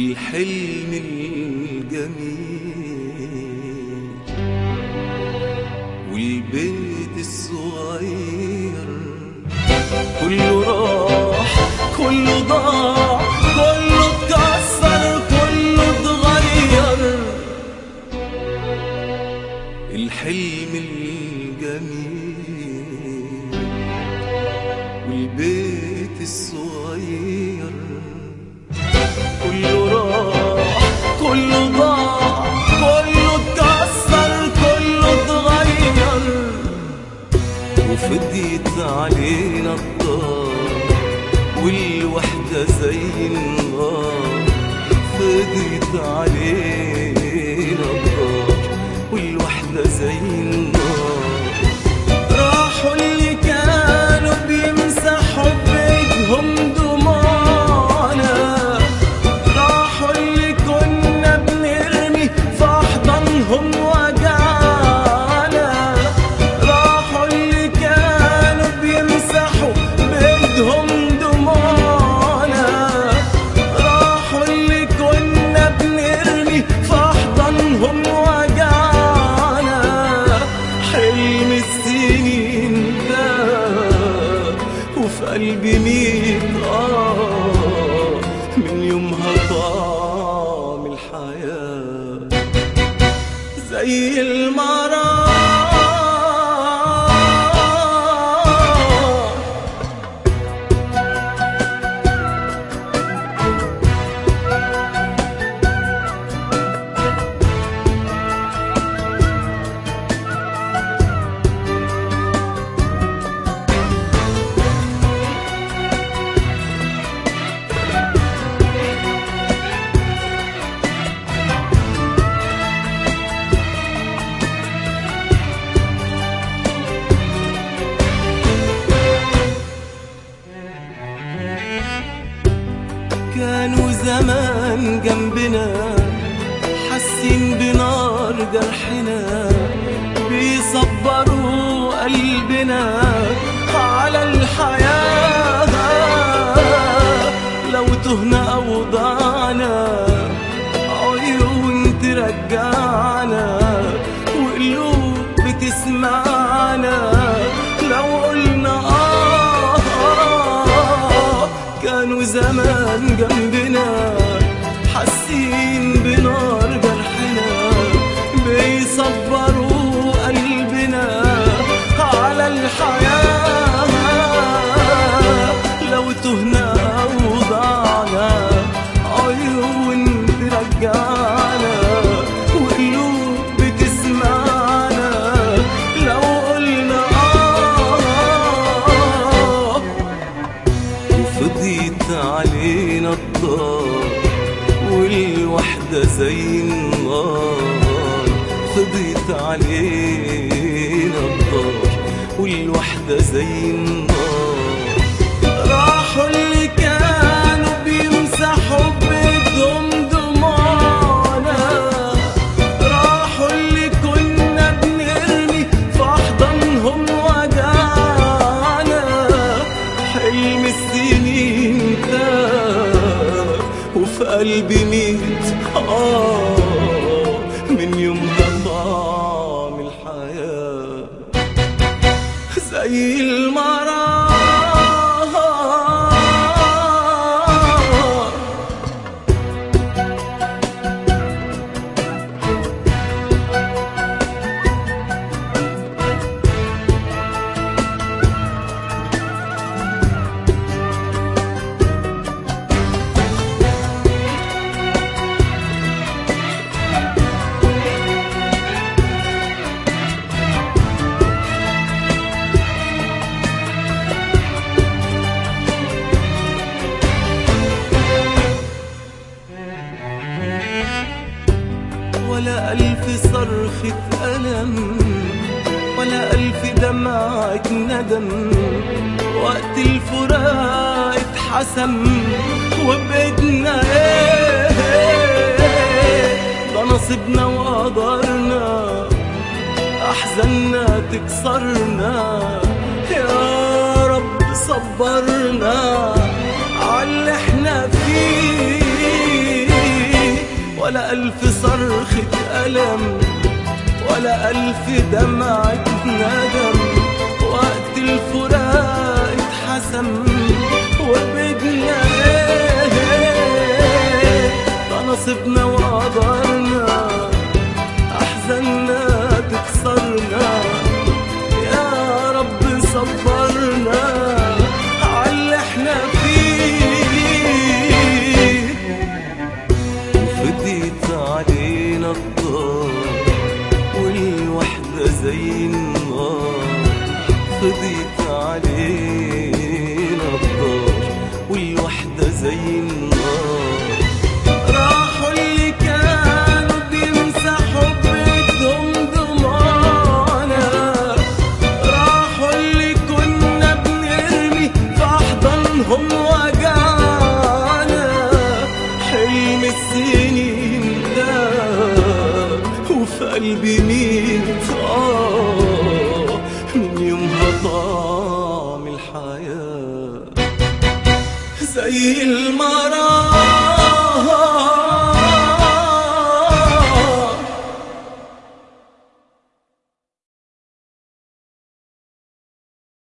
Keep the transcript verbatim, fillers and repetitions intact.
والحلم الجميل والبيت الصغير كله راح كله ضاع كله اتكسر كله اتغير. الحلم الجميل والبيت الصغير كله راح كله ضاع كله اتكسر كله اتغير. وفضيت علينا الدار والوحدة زي النار. فضيت علينا الدار والوحدة زي النار. راحوا اللي كانوا بيمسحوا بإيدهم دموعنا. راحوا اللي كنا بنرمي في أحضانهم وجعنا. راحوا اللي كانوا بيمسحوا بإيدهم دموعنا. راحوا اللي كنا بنرمي في أحضانهم وجعنا. حلم السنين ده وفي قلبي ميت آه من يومها طعم الحياة زي المرار. كانوا زمان جنبنا حاسين بنار جرحنا. بيصبروا قلبنا على الحياة. لو تهنا أو ضعنا عيون ترجعنا وقلوب بتسمعنا. لو قلنا آه, آه كانوا زمان جنبنا حاسين بنار جرحنا. بيصبروا قلبنا على الحياة. لو تهنا أو ضعنا عيون ترجعنا وقلوب بتسمعنا. لو قلنا آه وفضيت علينا الدار والوحدة زي النار. فضيت علينا الدار والوحدة زي النار. راحوا اللي كانوا بيمسحوا بإيدهم دموعنا. راحوا اللي كنا بنرمي في أحضانهم وجعنا. حلم السنين ده وفي قلبي ميت آه من يومها طعم الحياة زي المرار. ولا ألف صرخة ألم ولا ألف دمعة ندم. وقت الفراق اتحسم وبقيتنا ايه. ده نصيبنا وقدرنا أحزاننا تكسرنا. يا رب صبرنا عاللي احنا فيه. ولا ألف صرخة ألم ولا ألف دمعة ندم. وقت الفراق اتحسم وبدنا ايه، ده نصيبنا وقدرنا، أحزاننا تكسرنا. يا رب صبرنا عاللي احنا فيه. وفضيت علينا الدار والوحدة زي النار، فضيت علينا الدار والوحدة زي النار. راحوا اللي كانوا بيمسحوا بإيدهم دموعنا، راحوا اللي كنا بنرمي في أحضانهم وجعنا. حلم السنين ده وفي قلبي ميت آه من يومها طعم الحياة زي المرار.